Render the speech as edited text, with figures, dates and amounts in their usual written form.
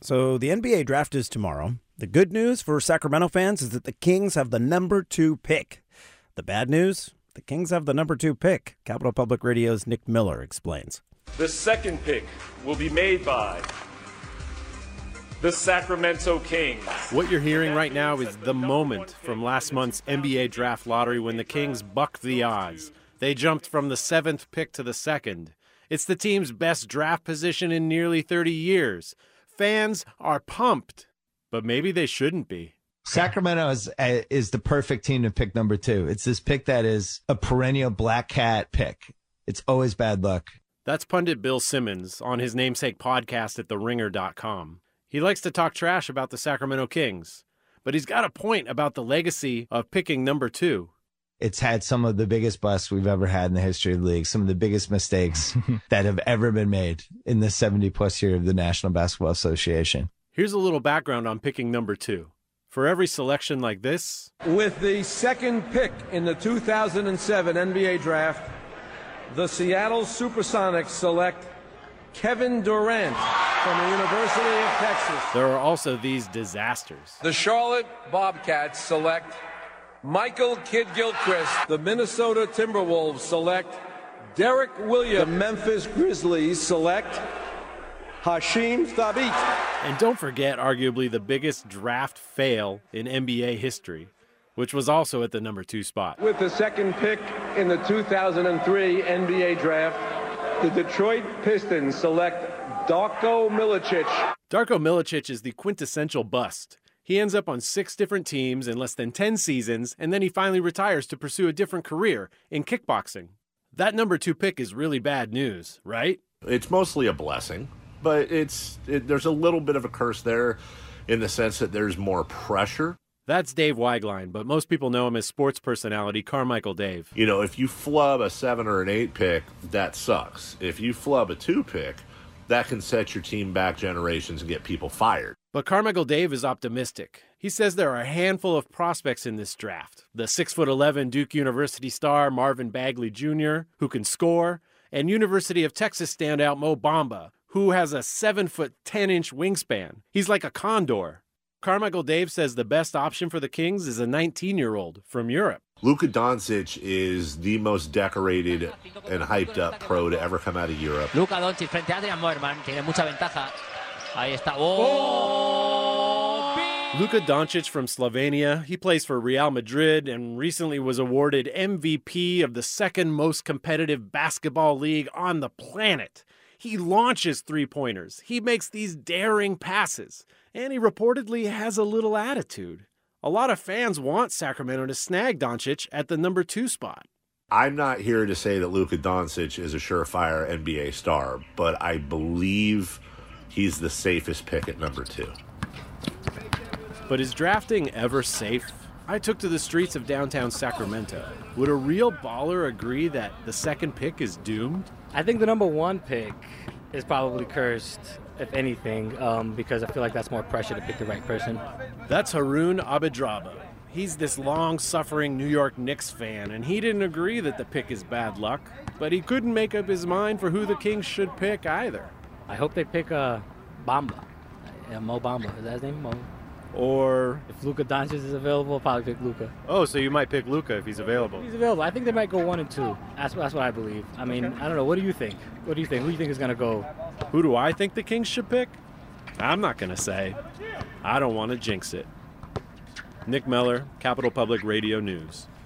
So the NBA draft is tomorrow. The good news for Sacramento fans is that the Kings have the number 2 pick. The bad news, the Kings have the number 2 pick. Capital Public Radio's Nick Miller explains. The second pick will be made by the Sacramento Kings. What you're hearing right now is the moment from last month's NBA draft lottery when the Kings bucked the odds. They jumped from the 7th pick to the 2nd. It's the team's best draft position in nearly 30 years. Fans are pumped, but maybe they shouldn't be. Sacramento is the perfect team to pick number 2. It's this pick that is a perennial black cat pick. It's always bad luck. That's pundit Bill Simmons on his namesake podcast at TheRinger.com. He likes to talk trash about the Sacramento Kings, but he's got a point about the legacy of picking number 2. It's had some of the biggest busts we've ever had in the history of the league, some of the biggest mistakes that have ever been made in the 70-plus year of the National Basketball Association. Here's a little background on picking number 2. For every selection like this, with the second pick in the 2007 NBA draft, the Seattle Supersonics select Kevin Durant from the University of Texas. There are also these disasters. The Charlotte Bobcats select Michael Kidd-Gilchrist. The Minnesota Timberwolves select Derek Williams. The Memphis Grizzlies select Hasheem Thabeet. And don't forget arguably the biggest draft fail in NBA history, which was also at the number 2 spot. With the second pick in the 2003 NBA draft, the Detroit Pistons select Darko Milicic. Darko Milicic is the quintessential bust. He ends up on 6 different teams in less than 10 seasons, and then he finally retires to pursue a different career in kickboxing. That number 2 pick is really bad news, right? It's mostly a blessing, but there's a little bit of a curse there in the sense that there's more pressure. That's Dave Weiglein, but most people know him as sports personality Carmichael Dave. You know, if you flub a 7 or an 8 pick, that sucks. If you flub a 2 pick, that can set your team back generations and get people fired. But Carmichael Dave is optimistic. He says there are a handful of prospects in this draft. The 6'11" Duke University star Marvin Bagley Jr., who can score, and University of Texas standout Mo Bamba, who has a 7'10" wingspan. He's like a condor. Carmichael Dave says the best option for the Kings is a 19-year-old from Europe. Luka Doncic is the most decorated and hyped up pro to ever come out of Europe. Luka Doncic frente a Adrian Moerman tiene mucha ventaja. Ahí está. Luka Doncic from Slovenia. He plays for Real Madrid and recently was awarded MVP of the second most competitive basketball league on the planet. He launches three-pointers. He makes these daring passes. And he reportedly has a little attitude. A lot of fans want Sacramento to snag Doncic at the number 2 spot. I'm not here to say that Luka Doncic is a surefire NBA star, but I believe he's the safest pick at number 2. But is drafting ever safe? I took to the streets of downtown Sacramento. Would a real baller agree that the second pick is doomed? I think the number 1 pick is probably cursed, if anything, because I feel like that's more pressure to pick the right person. That's Haroun Abedraba. He's this long-suffering New York Knicks fan, and he didn't agree that the pick is bad luck, but he couldn't make up his mind for who the Kings should pick either. I hope they pick Bamba. Mo Bamba. Is that his name? Mo? Or if Luka Doncic is available, I'll probably pick Luka. Oh, so you might pick Luka if he's available. He's available. I think they might go 1 and 2. That's what I believe. I mean, I don't know. What do you think? Who do you think is going to go? Who do I think the Kings should pick? I'm not going to say. I don't want to jinx it. Nick Miller, Capital Public Radio News.